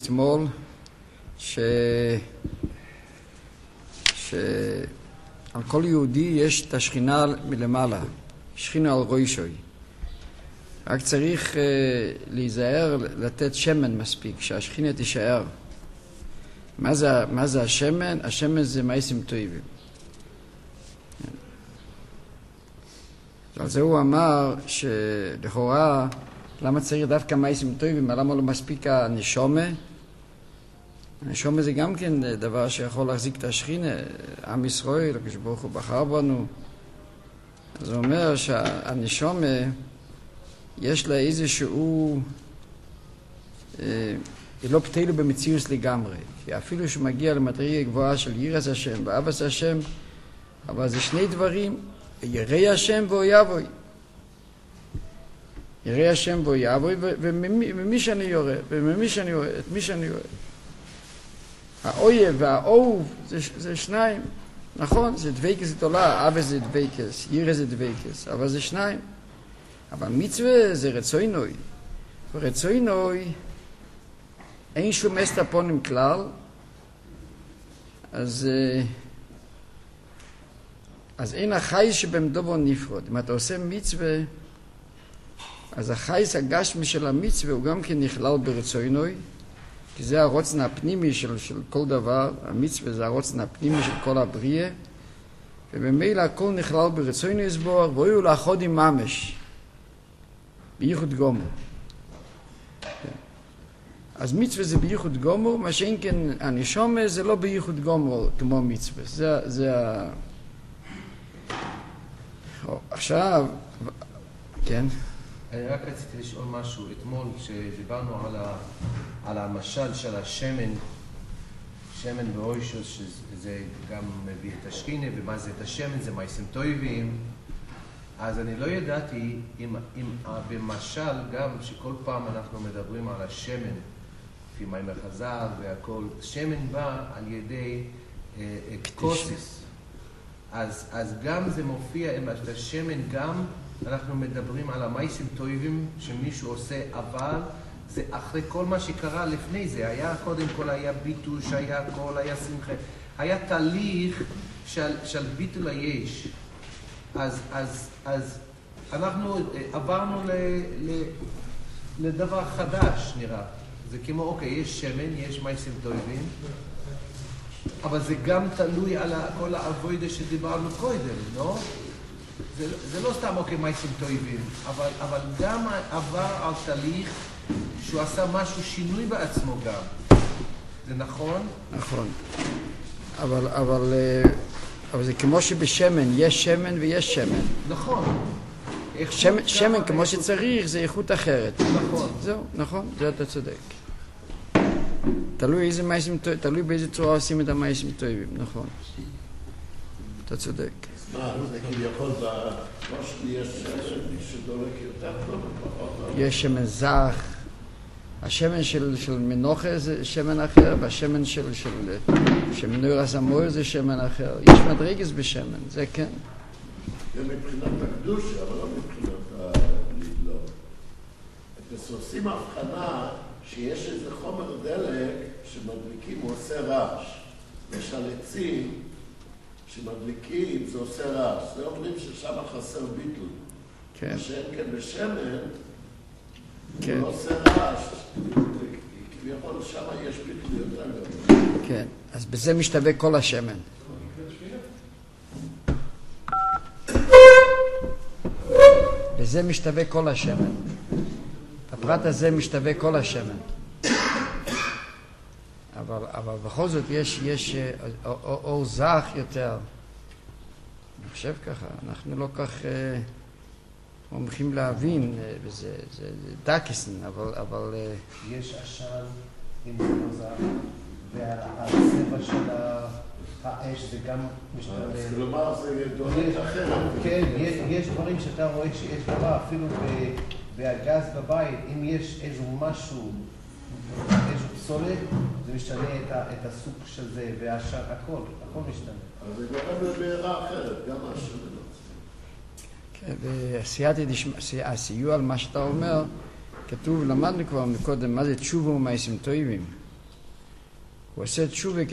אתמול על כל יהודי יש את השכינה מלמעלה, שכינה על ראשוי. רק צריך להיזהר לתת שמן מספיק, שהשכינה תישאר. מה זה השמן? השמן זה מעשים טובים. על זה הוא אמר שלכאורה למה צריך דווקא מעשים טובים? למה לא מספיק הנשומה? הנשומה זה גם כן דבר שיכול להחזיק את השכינה, עם ישראל, הקדוש ברוך הוא בחר בנו. אז הוא אומר שהנשומה יש לה איזשהו, היא לא פתאלה במציאות לגמרי. אפילו שמגיע למדרגה גבוהה של יראת השם ואהבת השם, אבל זה שני דברים, ירא השם ואויבוי. ירא השם ואויבוי, וממי שאני יורא, וממי שאני יורא, את מי שאני יורא. האויב והאהוב זה שניים. נכון, זה דבקס גדולה, אהבה זה דבקס, ירא זה דבקס, אבל זה שניים. אבל מצווה זה רצוינוי. ורצוינוי אין שום מסתפונים כלל, אז אין החייס שבמדובו נפרוד. אם אתה עושה מצווה, אז החייס הגשמי של המצווה הוא גם כן נכלל ברצוינוי, כי זה הרוצן הפנימי של כל דבר. המצווה זה הרוצן הפנימי של כל הבריאה, ובמילא הכל נכלל ברצוינוי יסבור, ואויו לאחוד עם ממש, בייחוד גומר. אז מצווה זה בייחוד גומר, מה שאין כן הנשומה זה לא בייחוד גומר כמו מצווה. זה עכשיו, כן? אני רק רציתי לשאול משהו. אתמול שדיברנו על המשל של השמן, שמן ואוישוס, שזה גם מביא את השכינה, ומה זה את השמן, זה מעשים טובים. אז אני לא ידעתי אם במשל גם שכל פעם אנחנו מדברים על השמן, לפי מים החז"ל והכל, שמן בא על ידי קוסיס. אז גם זה מופיע, אם את השמן גם אנחנו מדברים על המעשים טובים שמישהו עושה, אבל זה אחרי כל מה שקרה לפני זה. היה קודם כל היה ביטוש, היה הכל, היה שמחה. היה תהליך של ביטול היש. אז אנחנו עברנו לדבר חדש נראה. זה כמו, אוקיי, יש שמן, יש מעשים טובים, אבל זה גם תלוי על כל העבודה שדיברנו קודם, לא? זה לא סתם, אוקיי, מעשים טובים, אבל גם עבר על תהליך שהוא עשה משהו, שינוי בעצמו גם. זה נכון? נכון. אבל זה כמו שבשמן יש שמן ויש שמן. נכון. שמן כמו שצריך זה איכות אחרת. נכון. זהו, נכון, זה אתה צודק. תלוי איזה מעשים טובים, תלוי באיזה צורה עושים את המעשים טובים, נכון. אתה צודק. זה כביכול בראש יש שדורק יותר טוב ופחות. יש שמן זך, השמן של מנוחה זה שמן אחר, והשמן של מנורת המויר זה שמן אחר. יש מדרגס בשמן, זה כן. זה מבחינת הקדוש, אבל לא מבחינת הלדלות. אתם עושים הבחנה שיש איזה חומר דלק שמדליקים, הוא עושה רעש. יש על עצים שמדליקים, זה עושה רעש. זה אומרים ששם חסר ביטול. כן. שאין כן בשמן, כן. הוא לא עושה רעש. כביכול שם יש ביטול יותר גדול. כן, אז בזה משתווה כל השמן. בזה משתווה כל השמן. הפרט הזה משתווה כל השמן. אבל בכל זאת יש אור זך יותר. אני חושב ככה, אנחנו לא כך מומחים להבין, וזה דקסן, אבל יש עשן עם אור זך, והצבע של האש זה גם משתנה. כלומר, זה דולת אחרת. כן, יש דברים שאתה רואה שיש דבר, אפילו בהגז בבית, אם יש איזה משהו, איזו פסולת, זה משתנה את הסוג של זה, והעשן, הכל משתנה. אבל זה גורם לבעירה אחרת, גם השם. כן, הסיוע על מה שאתה אומר, כתוב, למדנו כבר מקודם, מה זה תשובה ומעשים טובים. הוא עושה תשובה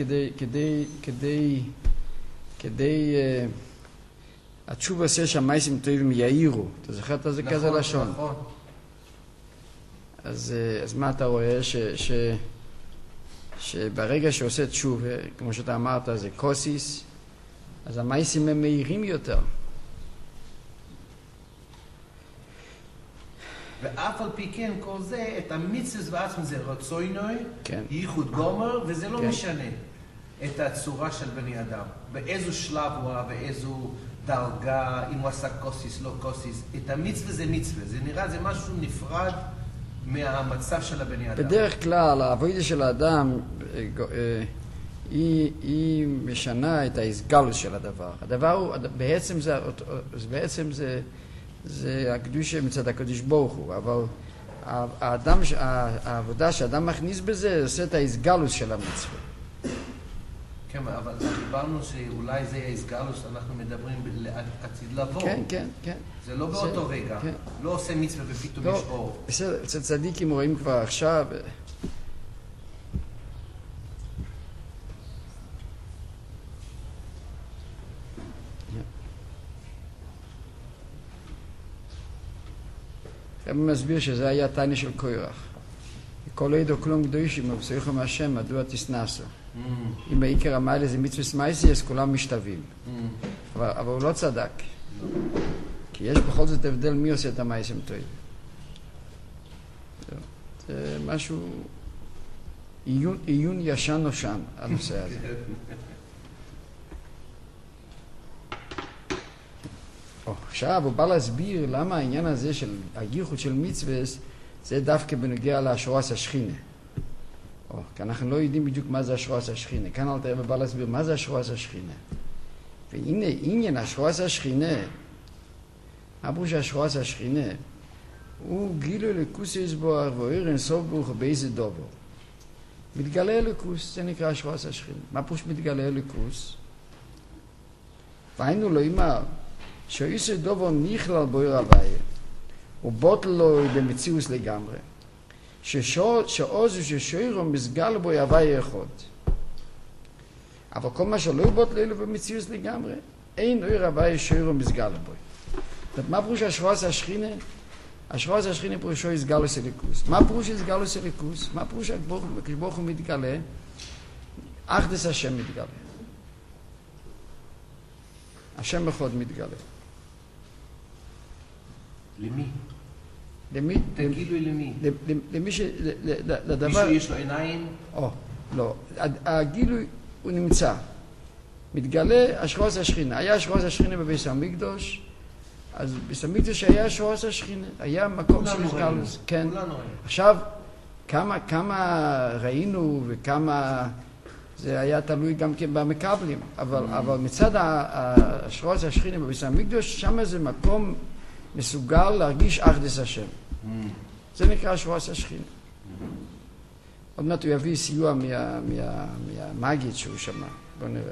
כדי התשובה עושה שהמעשים טובים יאירו. אתה זוכר את זה כזה לשון? נכון. אז מה אתה רואה? שברגע שעושה תשובה, כמו שאתה אמרת, זה קוסיס, אז המעשים הם מהירים יותר. ואף על פי כן כל זה, את המצווה בעצם זה רצוינוי, כן. ייחוד גומר, וזה לא כן. משנה את הצורה של בני אדם. באיזו שלב הוא היה, באיזו דרגה, אם הוא עשה קוסיס, לא קוסיס. את המצווה זה מצווה. זה נראה, זה משהו נפרד מהמצב של הבני אדם. בדרך כלל, העבודה של האדם, היא משנה את ההסגלות של הדבר. הדבר הוא, בעצם זה הקדושה מצד הקדוש ברוך הוא, אבל העבודה שהאדם מכניס בזה, עושה את ההסגלות של המצווה. כן, אבל דיברנו שאולי זה ההסגלות שאנחנו מדברים לעתיד לבוא. כן. זה לא באותו רגע. כן. לא עושה מצווה ופתאום יש אור. בסדר, אצל צדיקים רואים כבר עכשיו. רבי מסביר שזה היה תניא של קורח. כל עדו כלום קדושים, ובשריכו מהשם, מדוע תסנסו. אם העיקר המעלה זה מצווה מייסי, אז כולם משתווים. אבל הוא לא צדק. כי יש בכל זאת הבדל מי עושה את המייסים טועים. זה משהו, עיון ישן נושן, הנושא הזה. עכשיו הוא בא להסביר למה העניין הזה של הייחוד של מצווה זה דווקא בנוגע להשראת השכינה. כי אנחנו לא יודעים בדיוק מה זה השראת השכינה. כאן אל תראה בא להסביר מה זה השראת השכינה. והנה עניין השראת השכינה, מה פירוש השראת השכינה? הוא גילוי אלוקוס יסבורך ואור אין סוף ברוך באיזה דובר. מתגלה אלוקוס, זה נקרא השראת השכינה. מה פירוש מתגלה אלוקוס? והיינו לו אמר שאיזה דובר נכלל באור הוויה ובוטל לו במציאוס לגמרי. שעוז ששוירו מסגל בו הוויה אחד. אבל כל מה שלא בוטל לו במציאוס לגמרי, אין אור הוויה שוירו מסגל בו. מה פירוש השראת השכינה? השראת השכינה פירושו הסגלוס אלוקוס. מה פירוש הסגלוס אלוקוס? מה פירוש הקדוש ברוך הוא מתגלה? אחדות השם מתגלה. השם אחד מתגלה. למי? למי? תגידו למי? למי לדבר... מישהו יש לו עיניים? לא. הגילוי הוא נמצא. מתגלה השראת השכינה. היה השראת השכינה בבית המקדוש, אז בבית המקדוש היה השראת השכינה. היה מקום של הסגלוס. כן. עכשיו, כמה ראינו וכמה... זה היה תלוי גם כן במקבלים. אבל מצד השראת השכינה בבית המקדוש, שם זה מקום מסוגל להרגיש אחדות השם. זה נקרא השראת השכינה. עוד מעט הוא יביא סיוע מהמגיד שהוא שמע. בואו נראה.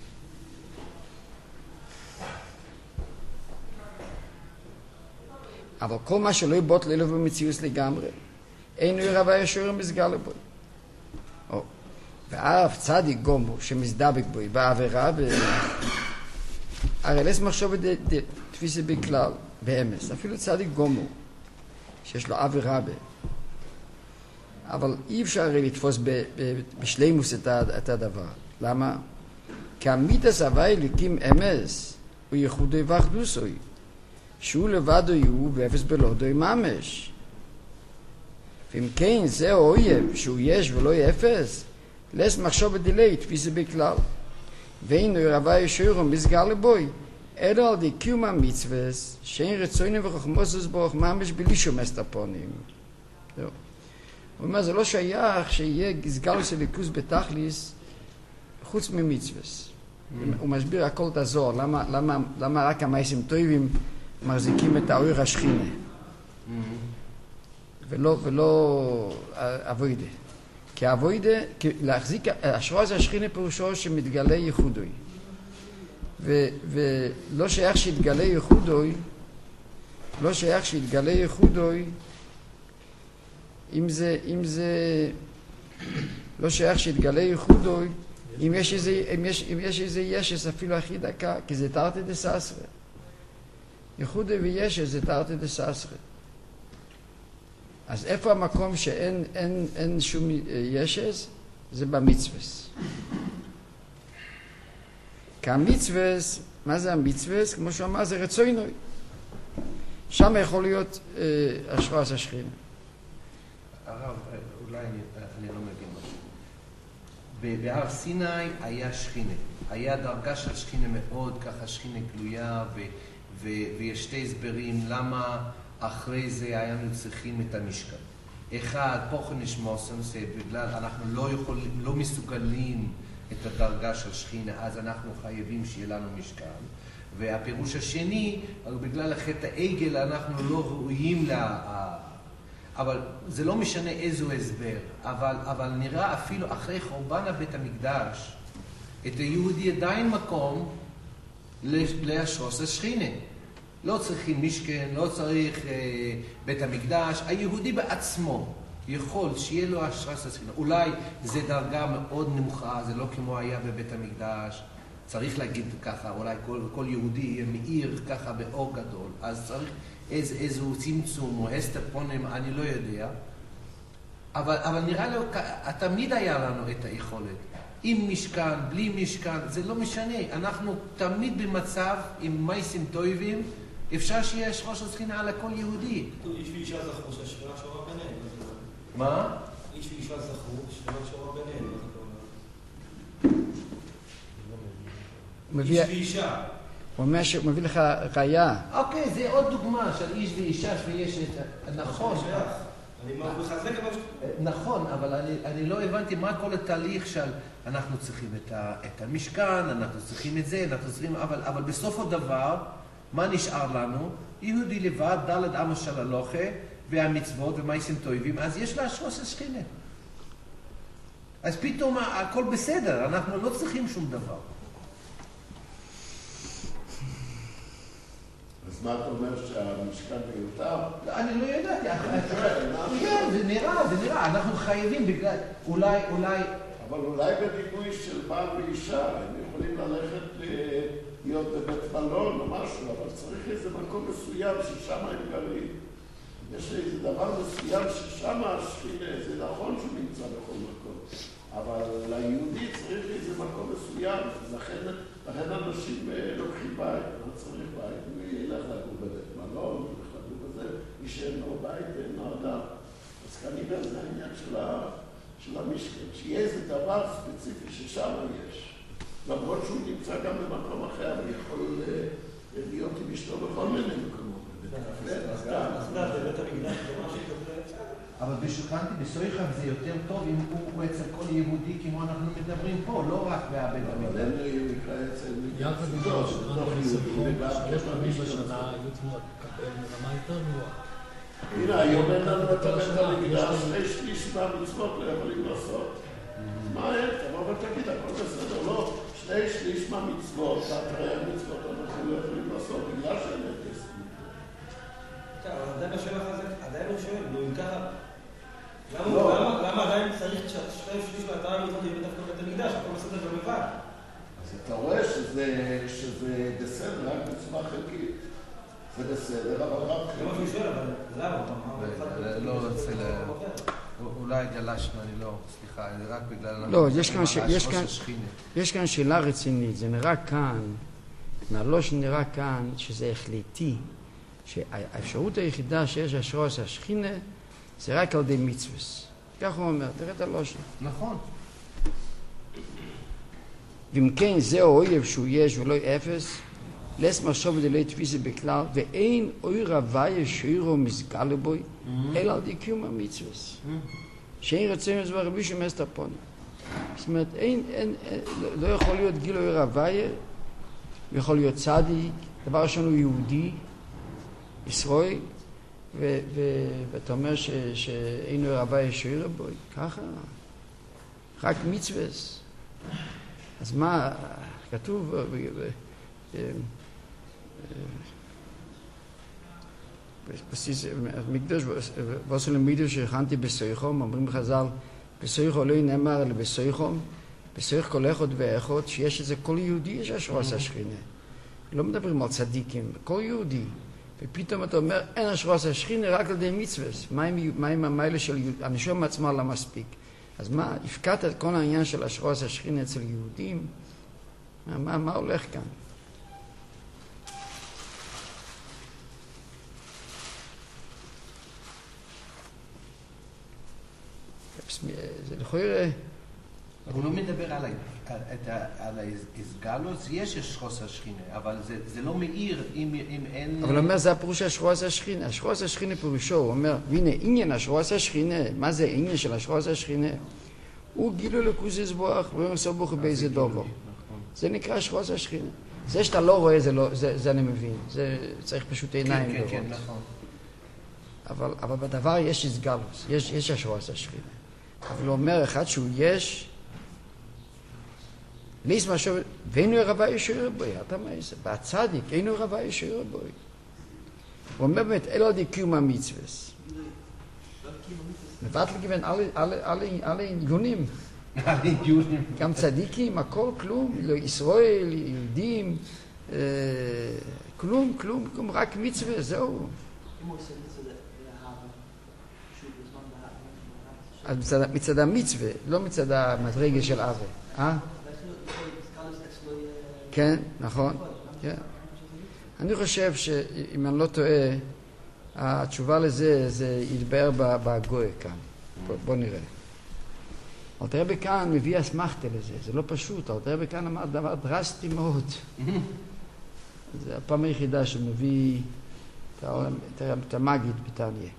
אבל כל מה שלא יבוט ללב במציאוס לגמרי, אין אור הוויה שוירו מסגל בו. ואף צדיק גומו שמזדבק בו בעבירה, הרי לס מחשוב תפיסה בכלל, באמס, אפילו צדיק גומו, שיש לו עבירה בה. אבל אי אפשר הרי לתפוס בשלימוס את הדבר. למה? כי המיתוס הוויה אלוקים אמס, הוא ייחודו ואחדוסוי, שהוא לבדו יהיו ואפס בלעדו ממש. ואם כן זה אויב שהוא יש ולא אפס, לס מחשוב בדילי תפיסה בכלל. ואין אור הוויה שוירו מסגל בוי, אלא על די קיום המצוות, שאין רצוינים וחוכמוס ברוך ממש בלי שומס את הפונים. הוא אומר, זה לא שייך שיהיה סגלוס אלוקוס בתכליס חוץ ממצוות. הוא מסביר הכל את הזוהר, למה רק המעשים טובים מחזיקים את האור השכינה. ולא אבוידה. כי אבוידה, להחזיק, השראת השכינה פירושו שמתגלה ייחודוי. ולא שייך שיתגלה ייחודוי, אם זה לא שייך שיתגלה ייחודו אם יש איזה ישס אפילו הכי דקה, כי זה תרתי דססרה. ייחודו וישס זה תרתי דססרה. אז איפה המקום שאין שום ישס? זה במצווס. כי המצווס, מה זה המצווס? כמו שהוא אמר, זה רצוינוי. שם יכול להיות השראת השכינה. הרב, אולי אני לא מבין משהו. בהר סיני היה שכינה. היה דרגה של שכינה מאוד, ככה שכינה גלויה, ויש שתי הסברים למה אחרי זה היינו צריכים את המשכן. אחד, פוכן נשמוסם, זה בגלל אנחנו לא מסוגלים את הדרגה של שכינה, אז אנחנו חייבים שיהיה לנו משכן. והפירוש השני, בגלל החטא העגל אנחנו לא ראויים אבל זה לא משנה איזו הסבר, אבל נראה אפילו אחרי חורבן בית המקדש, את היהודי עדיין מקום להשרוס השכינה. לא צריכים משכן, לא צריך בית המקדש. היהודי בעצמו יכול שיהיה לו השרוס השכינה. אולי זה דרגה מאוד נמוכה, זה לא כמו היה בבית המקדש. צריך להגיד ככה, אולי כל יהודי יהיה מאיר ככה באור גדול. אז צריך איזו צמצום או הסתפונים, אני לא יודע. אבל נראה לי, תמיד היה לנו את היכולת. עם משכן, בלי משכן, זה לא משנה. אנחנו תמיד במצב, עם מייסים טובים, אפשר שיש ראש השכינה על הכל יהודי. איש ואישה זכו שהשכינה שורה ביניהם. מה? איש ואישה זכו שהשכינה שורה ביניהם. איש ואישה. הוא אומר שהוא מביא לך ראיה. אוקיי, זה עוד דוגמה של איש ואישה שיש את... נכון. אני מחזק אבל... נכון, אבל אני לא הבנתי מה כל התהליך של אנחנו צריכים את המשכן, אנחנו צריכים את זה, אנחנו צריכים... אבל בסוף הדבר, מה נשאר לנו? יהודי לבד, דלת עמו של הלוכה, והמצוות ומייסים טובים, אז יש לה השרוס השכינה. אז פתאום הכל בסדר, אנחנו לא צריכים שום דבר. אז מה אתה אומר שהמשכן מיותר? אני לא ידעתי. כן, זה נראה. אנחנו חייבים בגלל... אולי... אבל אולי בדימוי של בעל ואישה, הם יכולים ללכת להיות בבית מלון או משהו, אבל צריך איזה מקום מסוים ששם הם גרים. יש איזה דבר מסוים ששם השכינה, זה נכון שהוא נמצא בכל מקום. אבל ליהודי צריך איזה מקום מסוים, לכן אנשים לוקחים בית, לא צריך בית, הוא ילך לגור בבית מלון, הוא ילך לגור בזה, מי שאין לו בית, אין לו אדם. אז כנראה זה העניין של המשכן, שיהיה איזה דבר ספציפי ששם יש. למרות שהוא נמצא גם במקום אחר, הוא יכול להיות עם אשתו בכל מיני מקומות. בבית המקדש, אבל בשוכנתי, בסויכם זה יותר טוב אם הוא אצל כל יהודי כמו אנחנו מדברים פה, לא רק בבית המקדש. אבל אין מקרה אצל יחד עם זאת, שלוש פעמים בשנה היו צריכים לקבל מרמה יותר גבוהה. הנה, היום אין לנו את בית המקדש, 2/3 מהמצוות לא יכולים לעשות. מה אין? תבוא ותגיד, הכל בסדר, לא. 2/3 מהמצוות, התרי"ג מצוות, אנחנו לא יכולים לעשות, בגלל שאין את זה. עדיין השאלה הזה, עדיין הוא שואל, נו אם ככה, למה עדיין צריך 2/3 מהתרי"ג מצוות יהיה דווקא בית המקדש, הכל בסדר גם לבד? אז אתה רואה שזה בסדר, רק בצורה חלקית. זה בסדר, אבל רק... זה מה שהוא שואל, אבל למה? לא רוצה אולי גלשנו, אני לא, סליחה, זה רק בגלל... לא, יש כאן שאלה רצינית, זה נראה כאן, מהלוש נראה כאן שזה החליטי, שהאפשרות היחידה שיש השרוס השכינה זה רק על ידי מצווס. כך הוא אומר, תראה את הלוש. נכון. ואם כן, זה האויב שהוא יש ולא אפס, לס משוב ודלי תפיסה בכלל, ואין אויר הוויה שירו מסגל בוי, אלא על די קיום המצווס. שאין רצון לזבר רבי שמסת הפונה. זאת אומרת, לא יכול להיות גיל אויר הוויה, יכול להיות צדיק, דבר ראשון הוא יהודי, ישראל, ואתה אומר שאין אויר הוויה שירו בוי, ככה, רק מצווס. אז מה, כתוב, מקדש, ועשו למידו שהכנתי בסויחום, אומרים חז"ל, בסויכו לא נאמר אלא בסויכום, בסויך כל אחד ואחד, שיש איזה כל יהודי יש השרוס השכינה. לא מדברים על צדיקים, כל יהודי. ופתאום אתה אומר, אין השרוס השכינה רק על ידי מצוות. מה עם המיילה של יהודי? הנשום עצמה לא מספיק. אז מה, הפקעת את כל העניין של השרוס השכינה אצל יהודים? מה הולך כאן? זה לכאורה... הוא לא מדבר על האסגלוס, יש השרוס השכינה, אבל זה לא מאיר אם אין... אבל הוא אומר, זה הפירוש השרוס השכינה. השרוס השכינה פירושו, הוא אומר, והנה, עניין השרוס השכינה, מה זה העניין של השרוס השכינה? הוא גילו לקוזיס בוח, ואומר סובוך באיזה דובו. זה נקרא השרוס השכינה. זה שאתה לא רואה, זה אני מבין. זה צריך פשוט עיניים לראות. כן, נכון. אבל בדבר יש אסגלוס, יש השרוס השכינה. אבל הוא אומר, אחד שהוא יש, ליס משהו, ואינו רבה ישיר בוי, אתה מייסה, בצדיק, אינו רבה ישיר בוי. הוא אומר באמת, אלו די קיום המצווס. מבטל גיוון alle עניונים. גם צדיקים, הכל, כלום, לא ישראל, יהודים, כלום, רק מצווה, זהו. אז מצד המצווה, לא מצד המדרגה של אבה. כן, נכון. כן. אני חושב שאם אני לא טועה, התשובה לזה, זה יתבאר בגוי כאן. בוא נראה. אלתר רבי כאן מביא אסמכתה לזה, זה לא פשוט. אלתר רבי כאן אמר דבר דרסטי מאוד. זה הפעם היחידה שמביא את המגיד בתניא.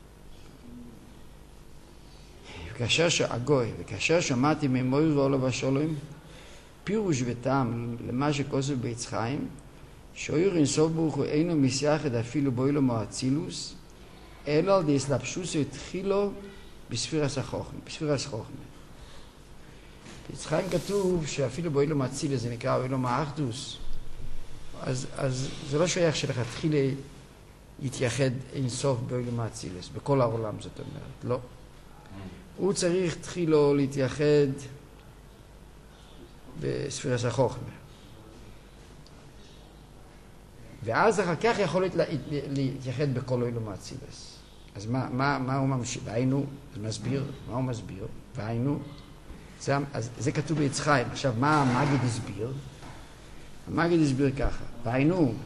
וכאשר שמעתי ממויר ועולו ושולם, פירוש וטעם למה שכוסף בעץ חיים, שאויר אינסוף ברוך הוא אינו מסייחד אפילו בוילו מאצילוס, אלא על די הסלבשוס התחילו בספירס חוכמה. בעץ חיים כתוב שאפילו בוילו מאצילוס, זה נקרא בוילו מאחדוס, אז זה לא שייך שלכתחילה יתייחד אינסוף בוילו מאצילוס, בכל העולם זאת אומרת, לא. הוא צריך תחילו להתייחד בספירס החוכמה. ואז אחר כך יכול להתייחד בכל אילו מאצילס. אז מה הוא ממשיך? והיינו, זה מסביר, מה הוא מסביר? והיינו, זה כתוב בעץ חיים. עכשיו, מה המגיד הסביר? המגיד הסביר ככה. והיינו,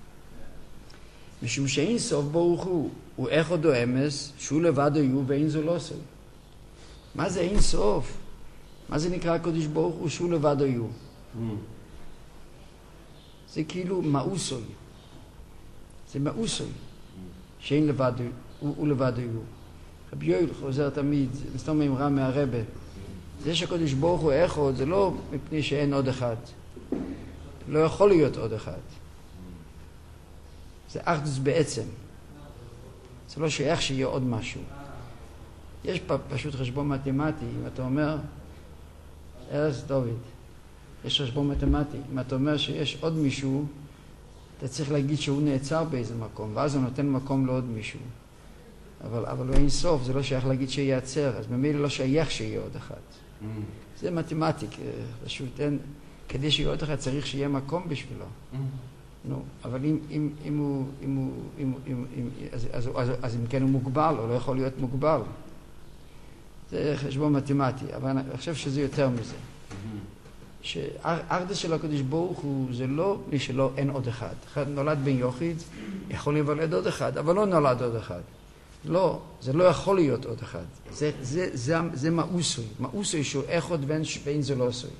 משום שאין סוף ברוך הוא אחד או אמס, שהוא לבד היו ואין זו לא סוף. מה זה אין סוף? מה זה נקרא הקדוש ברוך הוא שהוא לבד היו? זה כאילו מאוסוי. זה מאוסוי. שאין לבד, הוא לבד היו. רבי יואל חוזר תמיד, מסתום אמרה מהרבא. זה שהקדוש ברוך הוא אחד, זה לא מפני שאין עוד אחד. לא יכול להיות עוד אחד. זה אחדות בעצם. זה לא שייך שיהיה עוד משהו. יש פשוט חשבון מתמטי. אם אתה אומר, ארז דוד, יש חשבון מתמטי. אם אתה אומר שיש עוד מישהו, אתה צריך להגיד שהוא נעצר באיזה מקום, ואז הוא נותן מקום לעוד מישהו. אבל הוא אין סוף, זה לא שייך להגיד שייעצר, אז ממילא לא שייך שיהיה עוד אחד. זה מתמטי, פשוט אין, כדי שיהיה עוד אחד צריך שיהיה מקום בשבילו. נו, אבל אז אם כן הוא מוגבל, או לא יכול להיות מוגבל. זה חשבון מתמטי, אבל אני חושב שזה יותר מזה. שהאחדות של הקדוש ברוך הוא, זה לא מי שלא אין עוד אחד. אחד נולד בן יחיד, יכול להיוולד עוד אחד, אבל לא נולד עוד אחד. לא, זה לא יכול להיות עוד אחד. זה מאוסוי. מאוסוי שהוא אחד ואין זה לא עשוי.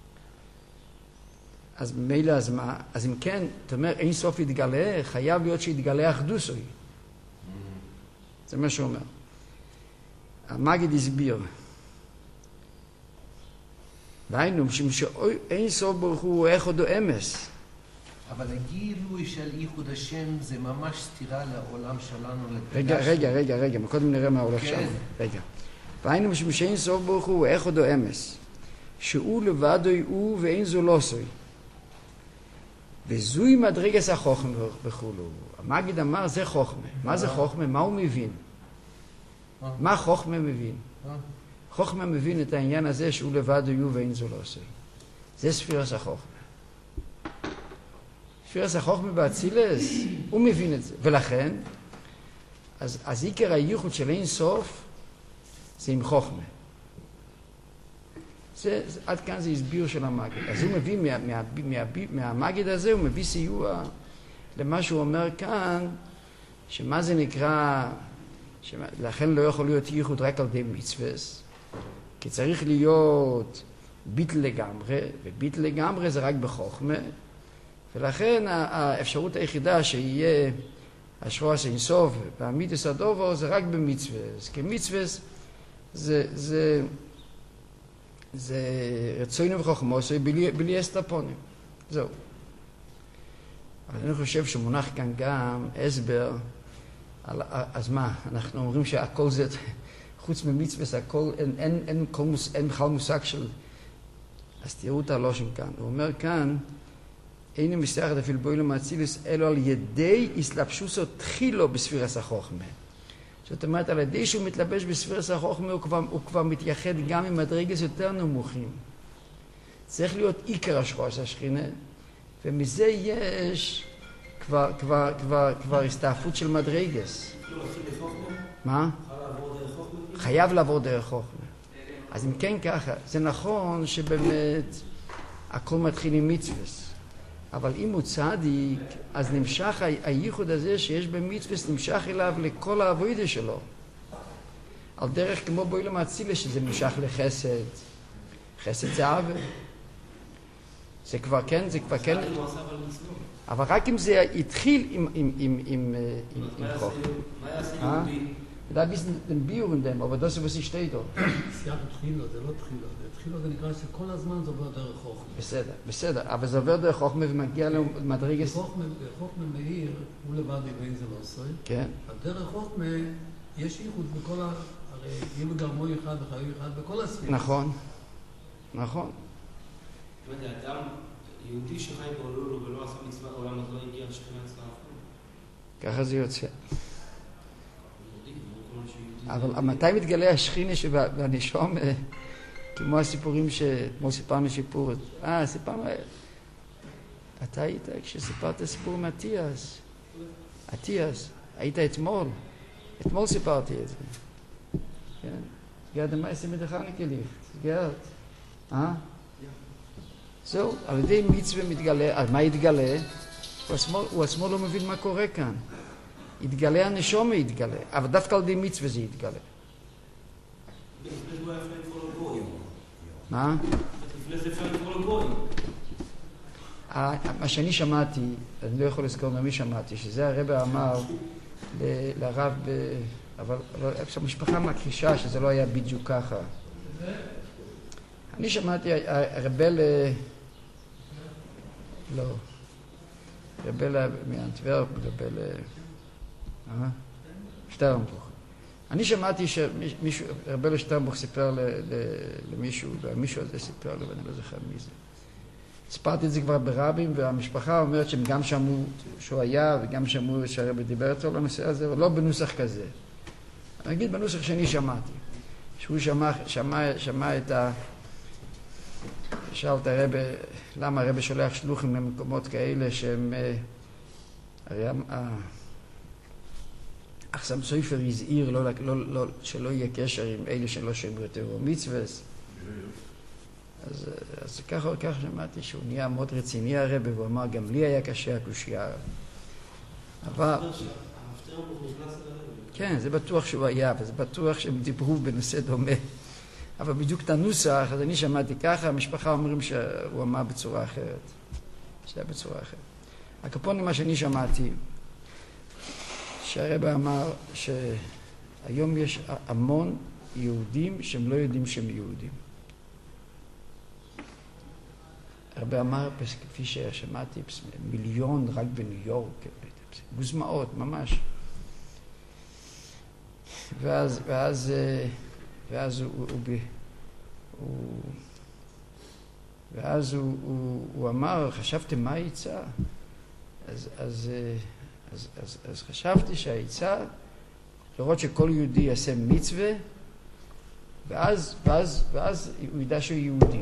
אז ממילא, אז מה? אז אם כן, אתה אומר, אין סוף יתגלה, חייב להיות שיתגלה אחדוסוי. זה מה שהוא אומר. המגיד הסביר. והיינו, משום שאין סוף ברוך הוא אחד או אמס. אבל הגילוי של ייחוד השם זה ממש סתירה לעולם שלנו. רגע, קודם נראה מה הולך שם. רגע. והיינו, משום שאין סוף ברוך הוא אחד או אמס. שהוא לבדו הוא ואין זו לא סוי. וזוהי מדרגת החוכמה וכולו. המגיד אמר, זה חוכמה. מה זה חוכמה? מה הוא מבין? מה חוכמה מבין? חוכמה מבין את העניין הזה שהוא לבד הוא ואין זו לא עושה. זה ספירס החוכמה. ספירס החוכמה באצילס, הוא מבין את זה. ולכן, אז עיקר הייחוד של אין סוף זה עם חוכמה. עד כאן זה הסביר של המגיד. אז הוא מביא מהמגיד הזה, הוא מביא סיוע למה שהוא אומר כאן, שמה זה נקרא, לכן לא יכול להיות ייחוד רק על די מצווס, כי צריך להיות ביטל לגמרי, וביטל לגמרי זה רק בחוכמה, ולכן האפשרות היחידה שיהיה השרועס אינסוף והמיתוס הדובו זה רק במצווס, כי מצווס זה רצוינו וחוכמוס בלי אסטרפונים. זהו. אבל אני חושב שמונח כאן גם הסבר, אז מה, אנחנו אומרים שהכל זה, חוץ ממצווס, הכל, אין בכלל מושג של, אז תראו את הלושן כאן. הוא אומר כאן, אין מסתחת אפילו בו אילום האצילוס, אלו על ידי הסלבשוסו תחילו בספירס החוכמה. זאת אומרת, על ידי שהוא מתלבש בספירס החוכמה, הוא כבר מתייחד גם עם מדרגס יותר נמוכים. צריך להיות עיקר השרועס השכינה, ומזה יש כבר הסתעפות של מדרגס. מה? חייב לעבור דרך חוכמה. אז אם כן ככה, זה נכון שבאמת הכל מתחיל עם מצווס. אבל אם הוא צדיק, אז נמשך הייחוד הזה שיש במצווס, נמשך אליו לכל העבודה שלו. על דרך כמו באילום האצילס, שזה נמשך לחסד. חסד זה עוול. זה כבר כן. אבל רק אם זה התחיל עם חוכמה. מה יעשה יהודי? Da wissen den Biur in dem, aber das was ich steht da. סייג תחילו, זה לא תחילו. תחילו זה נקרא שכל הזמן זה עובר דרך חוכמה. בסדר. אבל זה עובר דרך חוכמה ומגיע למדרגס. חוכמה מאיר, הוא לבד יבין זה לא עושה. כן. דרך חוכמה יש ייחוד בכל הרי אם גרמו אחד וחיו אחד בכל הספירה. נכון. זאת אומרת, אדם יהודי שחי בעולולו ולא עשה מצווה העולם, אז לא הגיע לשכינה אצלה אף פעם. ככה זה יוצא. אבל מתי מתגלה השכינה שבנשום, כמו הסיפורים כמו סיפרנו שיפור, סיפרנו, אתה היית כשסיפרת סיפור מאטיאס, היית אתמול סיפרתי את זה, כן, גרד המייסים מדחניקי ליכט, גרד, זהו, על ידי מצווה מתגלה, על מה יתגלה? הוא עצמו לא מבין מה קורה כאן. יתגלה הנשום יתגלה, אבל דווקא על ידי מצווה זה יתגלה. מה? מה שאני שמעתי, אני לא יכול לזכור ממי שמעתי, שזה הרב אמר לרב, אבל המשפחה מכחישה שזה לא היה בדיוק ככה. אני שמעתי הרבל, לא, רבל מאנטוורפ, רבל שטרנבוך. אני שמעתי רבל שטרנבוך סיפר למישהו, והמישהו הזה סיפר לו, ואני לא זוכר מי זה. הספרתי את זה כבר ברבים, והמשפחה אומרת שהם גם שמעו שהוא היה, וגם שמעו שהרב דיבר איתו לנושא הזה, אבל לא בנוסח כזה. אני אגיד בנוסח שאני שמעתי. שהוא שמע את שאל את הרב, למה הרב שולח שלוחים למקומות כאלה שהם, הרי אחסם סופר הזהיר שלא יהיה קשר עם אלה שלא שמרו את מצווס. אז ככה שמעתי שהוא נהיה מאוד רציני הרב, והוא אמר, גם לי היה קשה הקושייה. אבל כן, זה בטוח שהוא היה, וזה בטוח שהם דיברו בנושא דומה. אבל בדיוק את הנוסח, אז אני שמעתי ככה, המשפחה אומרים שהוא אמר בצורה אחרת. שזה היה בצורה אחרת. הקפונים, מה שאני שמעתי, שהרבא אמר שהיום יש המון יהודים שהם לא יודעים שהם יהודים. הרבא אמר, כפי ששמעתי, 1,000,000 רק בניו יורק, גוזמאות, ממש. ואז הוא אמר, חשבתם מה העצה? אז חשבתי שהעצה לראות שכל יהודי יעשה מצווה ואז הוא ידע שהוא יהודי.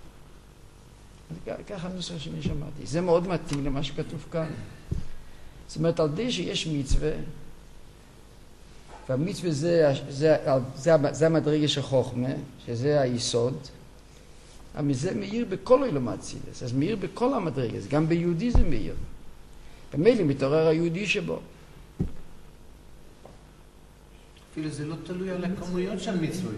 ככה הנוסח שאני שמעתי. זה מאוד מתאים למה שכתוב כאן. זאת אומרת, על די שיש מצווה, והמצווה זה המדרגה של חוכמה, שזה היסוד, אבל זה מאיר בכל עולם האצילס. אז מאיר בכל המדרגה, גם ביהודי זה מאיר. במילא מתעורר היהודי שבו. אפילו זה לא תלוי על הכמויות של מצוות.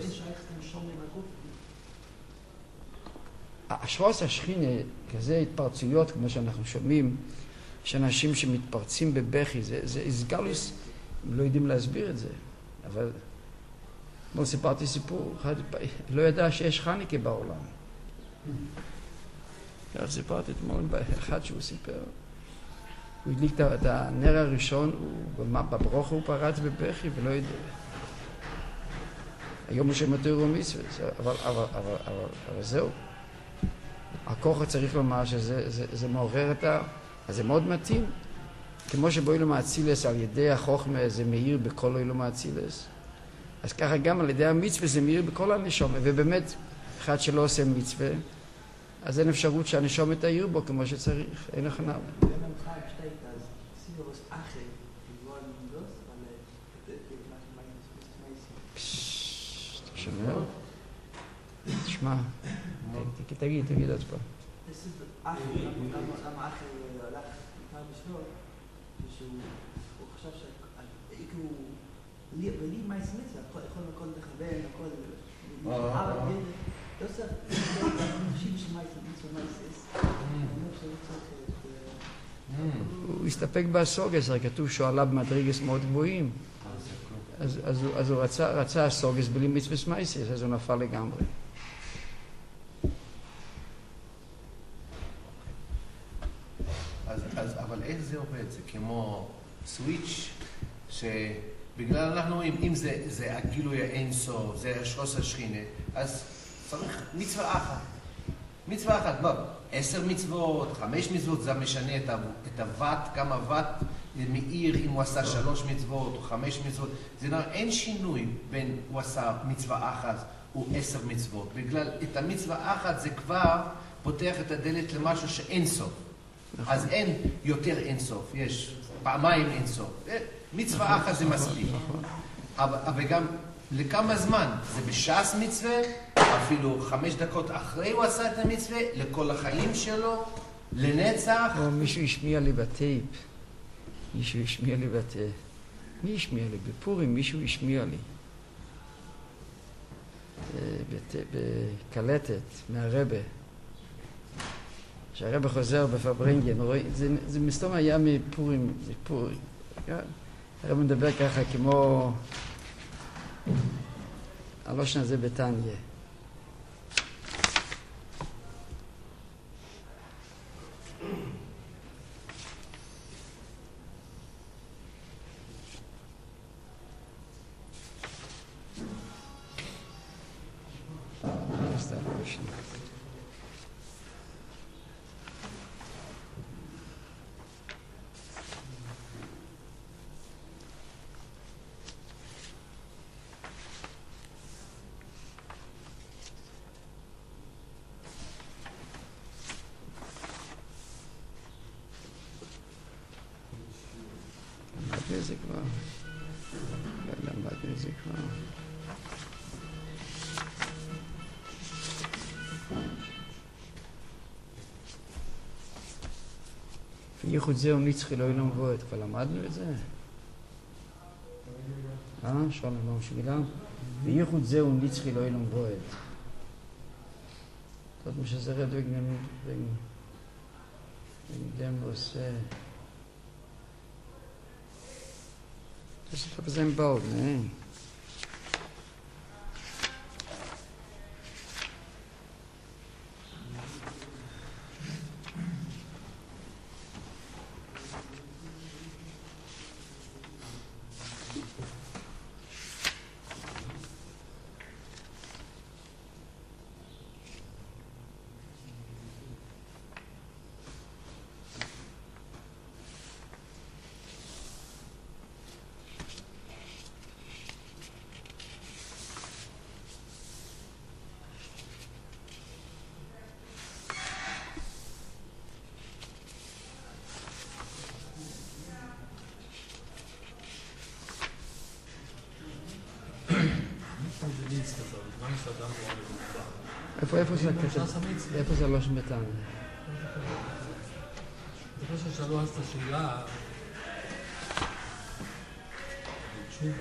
השרוס השכינה, כזה התפרצויות, כמו שאנחנו שומעים, יש אנשים שמתפרצים בבכי, זה איסגלוס, הם לא יודעים להסביר את זה. אבל, כמו סיפרתי סיפור, לא ידע שיש חניקה בעולם. כך סיפרתי אתמול באחד שהוא סיפר. הוא הדליק את הנר הראשון, בברוכה הוא פרץ בבכי ולא יודע. היום הוא שמתיר ומצוות, אבל זהו. הכוח צריך לומר שזה מעורר את אז זה מאוד מתאים. כמו שבאילום האצילס על ידי החוכמה זה מאיר בכל אילום האצילס, אז ככה גם על ידי המצווה זה מאיר בכל הנשום. ובאמת, אחד שלא עושה מצווה, אז אין אפשרות שהנשום תאיר בו כמו שצריך, אין הכנעה. שומע? תשמע, תגיד עוד פעם. למה אחר הלך פעם בשביל שהוא חשב שהוא בלי מה יסמץ, הכל לכוון, הכל לא צריך להקשיב שמה יסמץ. הוא הסתפק בסוגס, הרי כתוב שהוא עלה במדרגס מאוד גבוהים, אז הוא רצה הסוגס בלי מצווה סמייסיס, אז הוא נפל לגמרי. אבל איך זה עובד? זה כמו סוויץ' שבגלל אנחנו רואים, אם זה הגילוי האינסוף, זה השרוס השכינה, אז צריך מצווה אחת. מצווה אחת, 10 מצוות, 5 מצוות, זה משנה את הוואט, כמה וואט מאיר אם הוא עשה 3 מצוות או 5 מצוות. זה לא, אין שינוי בין הוא עשה מצווה אחת או 10 מצוות. בגלל את המצווה אחת זה כבר פותח את הדלת למשהו שאין סוף. אז אין יותר אינסוף, יש פעמיים אינסוף. מצווה אחת זה מספיק. אבל גם לכמה זמן? זה בשעס מצווה, אפילו 5 דקות אחרי הוא עשה את המצווה, לכל החיים שלו, לנצח. או מישהו השמיע לי בטייפ. מי השמיע לי? בפורים מישהו השמיע לי. בקלטת, מהרבה. שהרבא חוזר בפברינגן, זה מסתום היה מפורים, הרבא מדבר ככה כמו הלושן הזה בתניה. זה כבר, למדנו את זה כבר. וייחוד זהו נצחי לא ילום בועט, כבר למדנו את זה? שואל לא משגילם? וייחוד זהו נצחי לא ילום בועט. זאת אומרת שזה רד וגנם עושה. Das ist ein Bau, ne? איפה זה איפה זה לא שמתן? אני חושב ששאלו אז את השאלה, תשובה,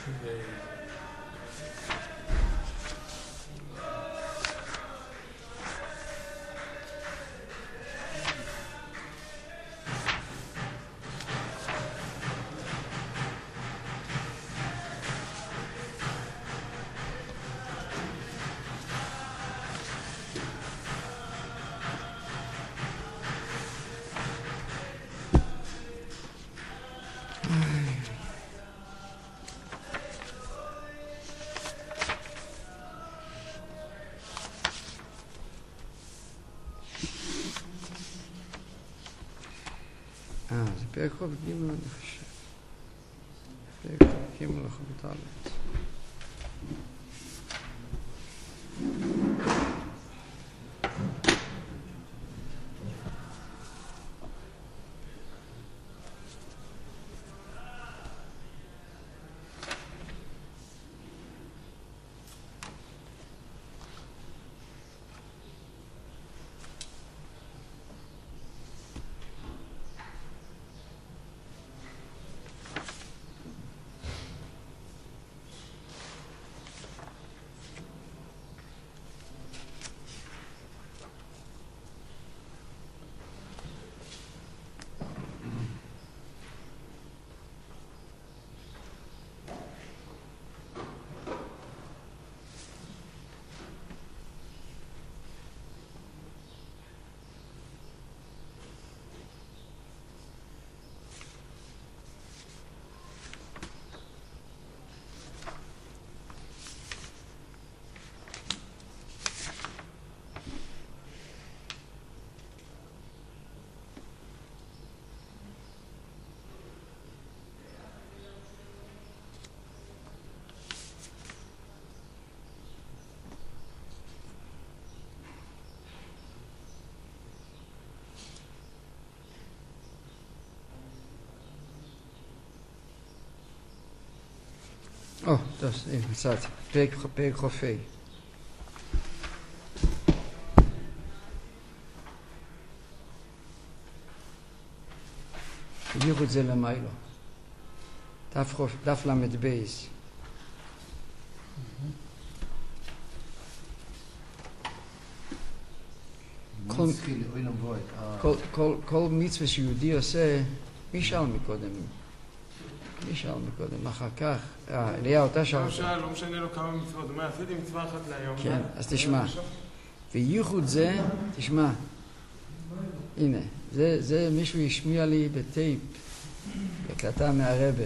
זה פרק חוב ג' אני חושב. פרק חוב ג' לחובת הארץ. טוב, הנה, מצאתי. פרק חופי. הגיעו את זה למיילו. דף למד בייס. כל מצווה שיהודי עושה, מי שאל מקודם? אחר כך, אליהו, אתה שאל. לא משנה לו כמה מצוות, הוא אומר, עשיתי מצווה אחת להיום. כן, אז תשמע. וייחוד זה, תשמע, הנה, זה מישהו השמיע לי בטייפ, בקלטה מהרבה.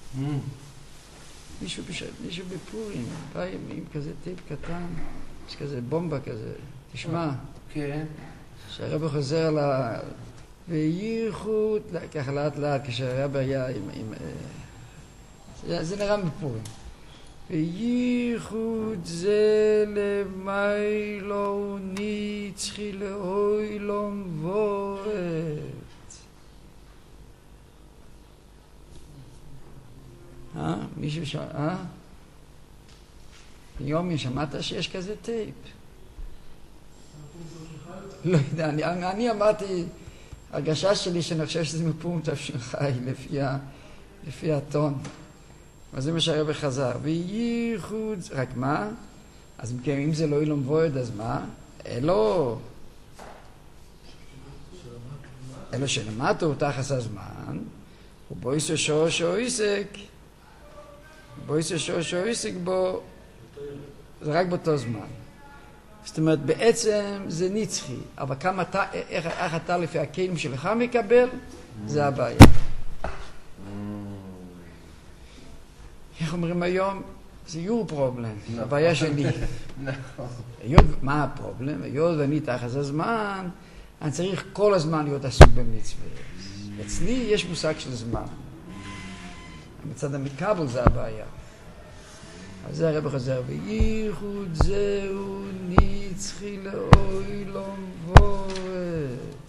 מישהו בפורים, פעמים כזה טייפ קטן, יש כזה בומבה כזה, תשמע. כן. שהרבה חוזר וייחוד, ככה לאט לאט, כשהרבה היה עם זה נראה בפורים. וייחוד זה למיילו נצחי לאוילום וורט. מישהו שאל? יומי, שמעת שיש כזה טייפ? לא יודע, אני אמרתי, הרגשה שלי שאני חושב שזה מפורים תש"חי לפי הטון. אז זה מה שהרבא חזר. וייחוד, רק מה? אז אם זה לא אילום וועד, אז מה? אלו שלמטו תחס הזמן, ובויסו שורשו עסק בו, זה רק באותו זמן. זאת אומרת, בעצם זה נצחי, אבל כמה אתה, איך אתה לפי הכלים שלך מקבל, זה הבעיה. איך אומרים היום? זה your problem, הבעיה שלי. מה הפרובלם? היות ואני תחת הזמן, אני צריך כל הזמן להיות עסוק במצווה. אצלי יש מושג של זמן. מצד המקבל זה הבעיה. אז זה הרב חוזר, וייחוד זהו נצחי לאוילום וורט.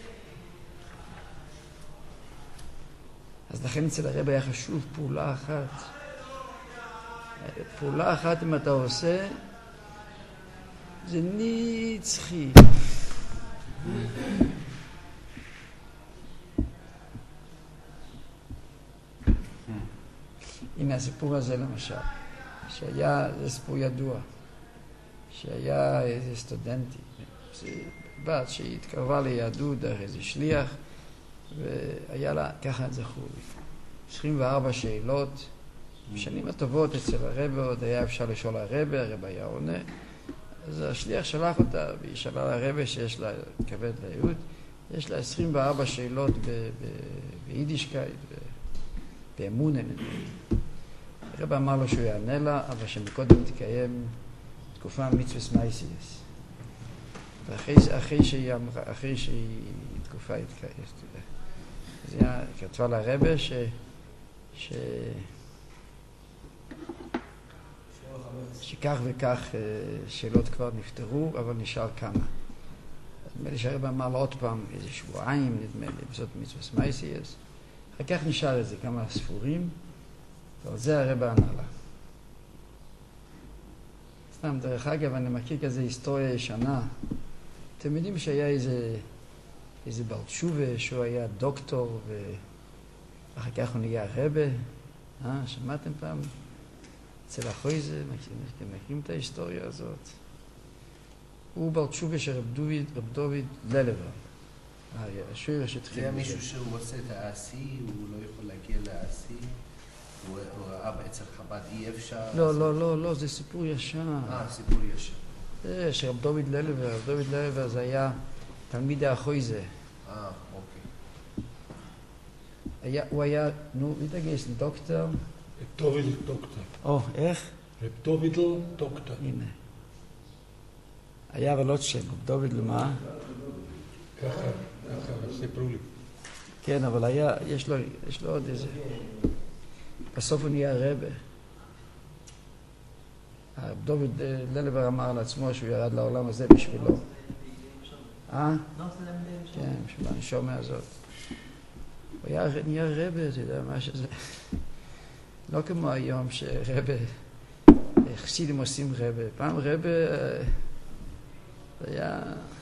אז לכן אצל הרב היה חשוב פעולה אחת. פעולה אחת אם אתה עושה, זה נצחי. הנה הסיפור הזה למשל, זה סיפור ידוע, שהיה איזה סטודנטי, בת שהתקרבה ליהדות דרך איזה שליח, והיה לה, ככה זכור לי, 24 שאלות, בשנים הטובות אצל הרבה עוד היה אפשר לשאול הרבה היה עונה, אז השליח שלח אותה, והיא שאלה לרבה שיש לה כבד ליהוד, יש לה 24 שאלות ביידישקייט, באמונה נדמה לי. הרבה אמר לו שהוא יענה לה, אבל שמקודם תקיים תקופה מצווה מייסיאס. ואחרי שהיא תקופה התקיים. אז היא כתבה לרבה שכך וכך שאלות כבר נפתרו, אבל נשאר כמה. נדמה לי שהרבה אמר לו עוד פעם איזה שבועיים, נדמה לי, בסוד מצווה מייסיאס. אחר כך נשאר איזה כמה ספורים, ועל זה הרבה ענה לה. סתם, דרך אגב, אני מכיר כזה היסטוריה ישנה. אתם יודעים שהיה איזה בעל תשובה, שהוא היה דוקטור, ואחר כך הוא נהיה רבה. שמעתם פעם? אצל החויזה, אתם מכירים את ההיסטוריה הזאת? הוא בעל תשובה של רב דוד ללבר. השיר שהתחיל... זה היה מישהו שהוא עושה את העשי, הוא לא יכול להגיע לעשי, הוא ראה בעצם חב"ד אי אפשר... לא, זה סיפור ישן. סיפור ישן. זה שרב דוד ללבר, רב דוד ללבר זה היה תלמיד החויזה. אוקיי. הוא היה, מתגייס, דוקטור. רב דוד דוקטור. איך? רב דוד דוקטור. הנה. היה אבל עוד שם, רב דוד למה? ככה סיפרו לי. כן, אבל היה, יש לו עוד איזה... בסוף הוא נהיה רבה. הרב דוד ללבר אמר על עצמו שהוא ירד לעולם הזה בשבילו. כן, בשביל הנשמה הזאת. הוא נהיה רבה, אתה יודע מה שזה... לא כמו היום שרבה, חסידים עושים רבה. פעם רבה היה...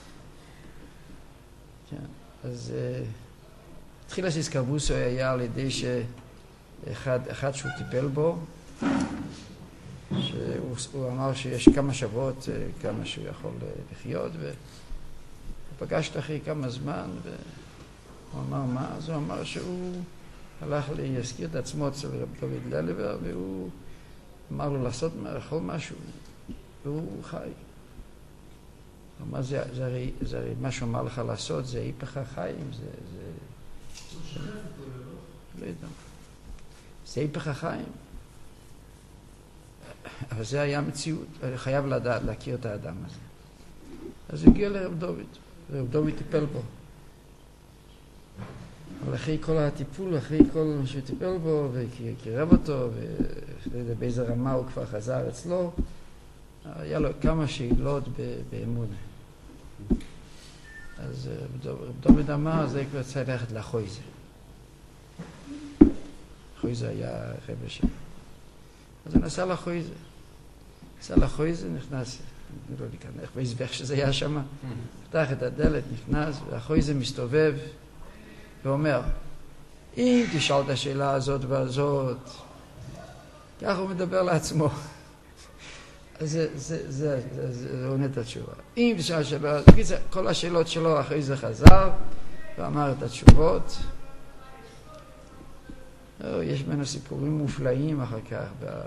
כן, אז התחיל שהסקרבוסו היה על ידי שאחד שהוא טיפל בו, שהוא אמר שיש כמה שבועות, כמה שהוא יכול לחיות, והוא פגש אותו אחרי כמה זמן, והוא אמר מה? אז הוא אמר שהוא הלך להזכיר את עצמו אצל רב דוד ללבר, והוא אמר לו לעשות לאכול משהו, והוא חי. הוא אמר, זה הרי מה שהוא אמר לך לעשות, זה היפך החיים, זה... לא יודע. זה היפך החיים. אבל זה היה מציאות, חייב להכיר את האדם הזה. אז הוא הגיע לרב דוד, ורב דוד טיפל בו. אבל אחרי כל הטיפול, אחרי כל מה שהוא טיפל בו, וקירב אותו, ובאיזה רמה הוא כבר חזר אצלו, היה לו כמה שאלות באמונה. אז רב דוד אמר, זה כבר צריך ללכת לחויזה. חויזה היה רבי שם. אז הוא נסע לחויזה. נסע לחויזה, נכנס, אני לא להיכנס, באיזבח שזה היה שם, פתח את הדלת, נכנס, והחויזה מסתובב, ואומר, אם תשאל את השאלה הזאת והזאת, כך הוא מדבר לעצמו. אז זה עונה את התשובה. אם תשאל השאלה, כל השאלות שלו אחרי זה חזר, ואמר את התשובות. יש ממנו סיפורים מופלאים אחר כך.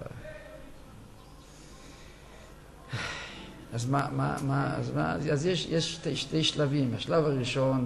אז יש שתי שלבים. השלב הראשון,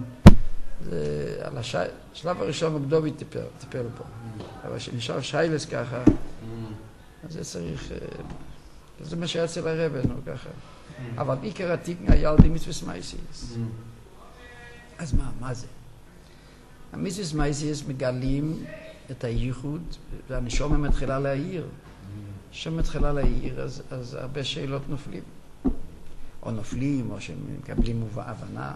השלב הראשון רב דוד טיפל פה. אבל שנשאר שיילס ככה, אז זה צריך... זה מה שהיה אצל הרבה, ככה. אבל עיקר התיקנה היה על די מצווה מייסיאס. אז מה זה? המצווה מייסיאס מגלים את הייחוד, והנשמה מתחילה להעיר. כשהנשמה מתחילה להעיר, אז הרבה שאלות נופלים. או נופלים, או שמקבלים הבנה.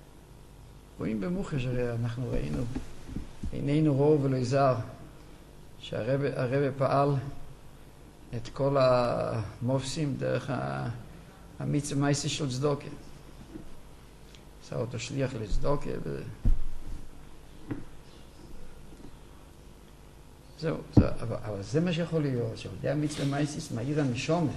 רואים במוחש, הרי אנחנו ראינו, עינינו רוב ולא זר, שהרבא פעל את כל המופסים דרך המצווה מייסי של צדוקה. עשה אותו שליח לצדוקה זהו, אבל זה מה שיכול להיות, שעובדי המצווה מייסיס מאיר הנשומה.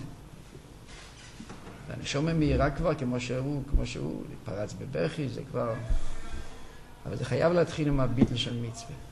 והנשומה מהירה כבר כמו שהוא, פרץ בבכי, זה כבר... אבל זה חייב להתחיל עם הביטל של מצווה.